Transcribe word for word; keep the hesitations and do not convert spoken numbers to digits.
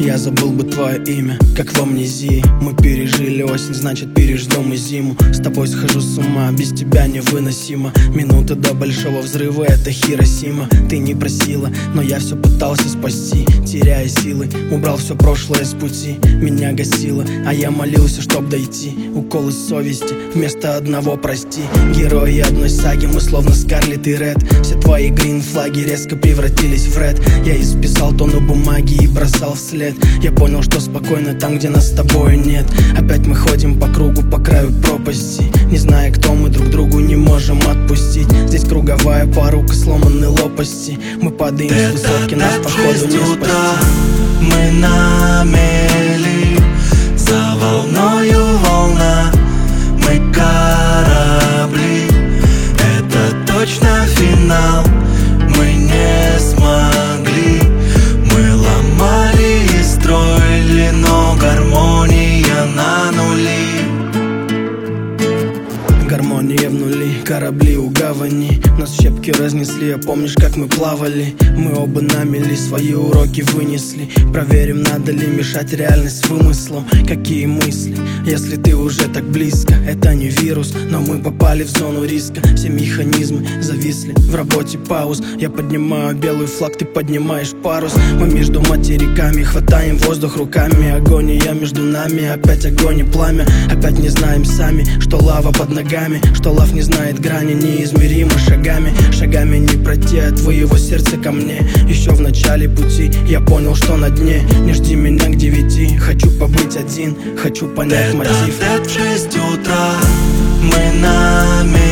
Я забыл бы твое имя, как в амнезии. Мы пережили осень, значит переждем и зиму. С тобой схожу с ума, без тебя невыносимо. Минуты до большого взрыва — это Хиросима. Ты не просила, но я все пытался спасти. Теряя силы, убрал все прошлое с пути. Меня гасило, а я молился, чтоб дойти. Уколы совести вместо одного прости. Герои одной саги, мы словно Скарлетт и Ред. Все твои грин-флаги резко превратились в ред. Я исписал тонну бумаги и бросал вслед. Я понял, что спокойно там, где нас с тобой нет. Опять мы ходим по кругу, по краю пропасти, не зная, кто мы, друг другу не можем отпустить. Здесь круговая порука, сломаны лопасти. Мы падаем с высотки, нас походу не спасти. Мы на мели, за волною волна. Мы корабли, это точно финал. Мы не смогли, мы ломали и строили, но гармония на нули. Гармония в нули, корабли у гавани. Нас в щепки разнесли, а помнишь, как мы плавали? Мы оба на мели свои уроки вынесли. Проверим, надо ли мешать реальность вымыслом. Какие мысли, если ты уже так близко? Это не вирус, но мы попали в зону риска. Все механизмы зависли в работе пауз. Я поднимаю белый флаг, ты поднимаешь парус. Мы между материками хватаем воздух руками. Агония между нами, опять огонь и пламя. Опять не знаем сами, что лава под ногами, что лав не знает грани, неизмеримо шагами. Шагами не пройти от твоего сердца ко мне. Еще в начале пути я понял, что на дне. Не жди меня к девяти, хочу побыть один, хочу понять мотив. Это в шесть утра, мы на месте.